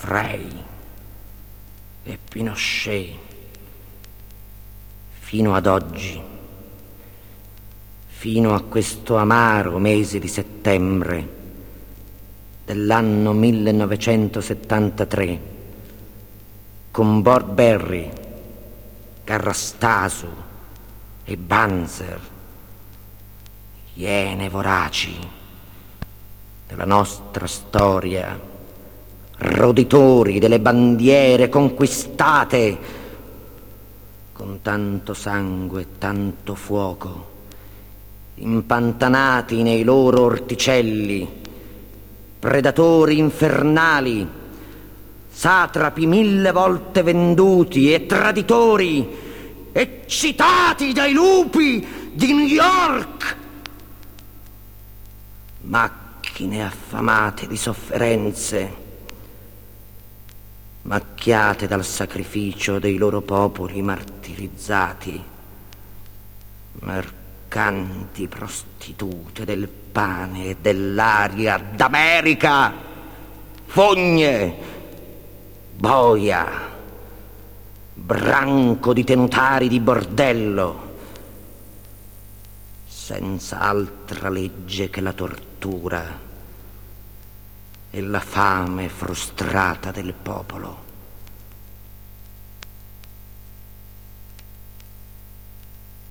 Frei e Pinochet, fino ad oggi, fino a questo amaro mese di settembre dell'anno 1973, con Borberry, Garrastasu e Banzer, iene voraci della nostra storia, roditori delle bandiere conquistate con tanto sangue e tanto fuoco, impantanati nei loro orticelli, predatori infernali, satrapi 1000 volte venduti e traditori, eccitati dai lupi di New York, macchine affamate di sofferenze, macchiate dal sacrificio dei loro popoli martirizzati, mercanti prostitute del pane e dell'aria d'America, fogne, boia, branco di tenutari di bordello, senza altra legge che la tortura e la fame frustrata del popolo.